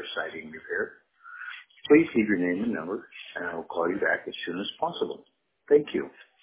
siding repair. Please leave your name and number, and I will call you back as soon as possible. Thank you.